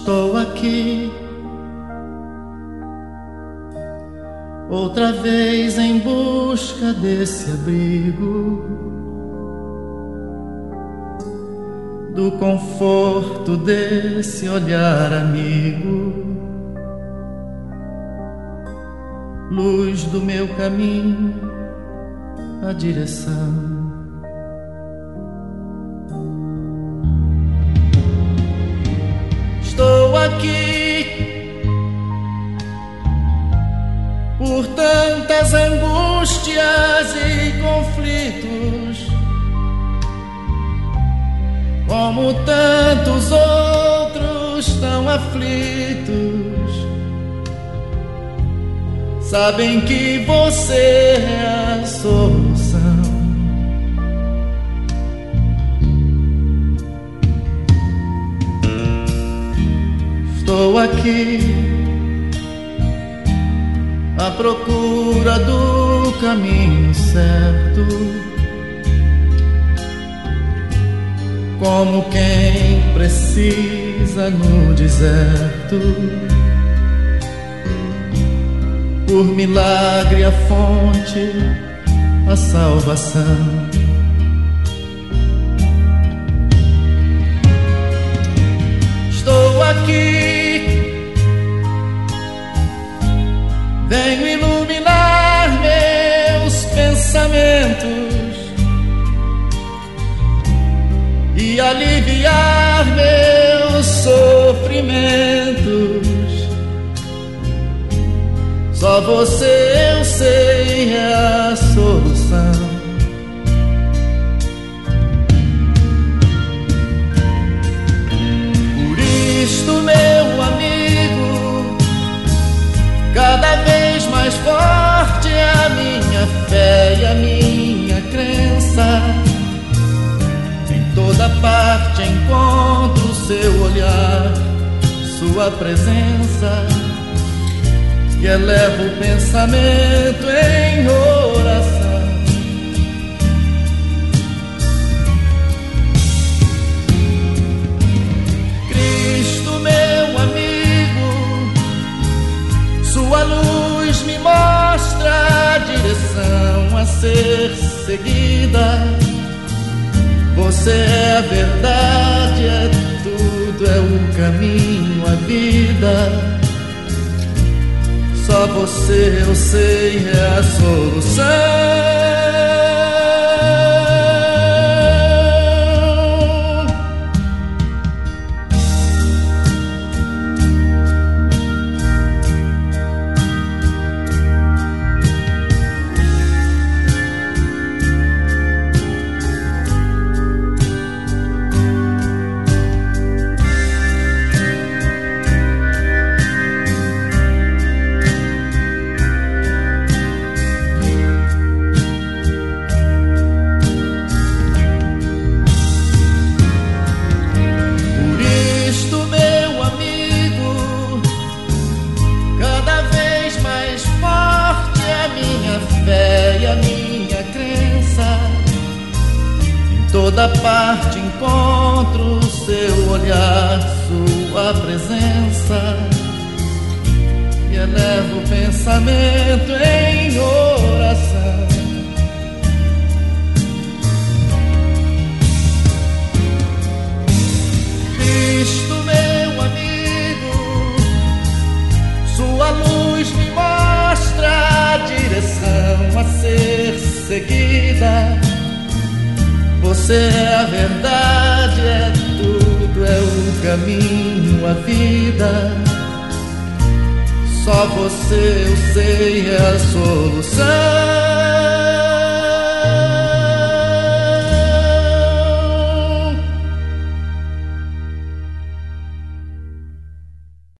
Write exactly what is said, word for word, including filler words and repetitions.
Estou aqui outra vez em busca desse abrigo, do conforto desse olhar amigo, luz do meu caminho, a direção. Estou aqui por tantas angústias e conflitos, como tantos outros tão aflitos. Sabem que você é a solução. Estou aqui à procura do caminho certo, como quem precisa no deserto. Por milagre a fonte, a salvação. Estou aqui, venho iluminar meus pensamentos e aliviar meus sofrimentos. Só você, eu sei, é a solução. Por isto, meu amigo, cada vez mais forte é a minha fé e a minha crença. Em toda parte encontro seu olhar, sua presença, e elevo o pensamento em oração. Cristo, meu amigo, sua luz me mostra a direção a ser seguida. Você é a verdade, é tudo, é o caminho, a vida. Só você, eu sei, é a solução. Toda parte encontro seu olhar, sua presença, e elevo o pensamento em oração. Cristo, meu amigo, sua luz me mostra a direção a ser seguida. Você é a verdade, é tudo, é o caminho, a vida. Só você, eu sei, é a solução.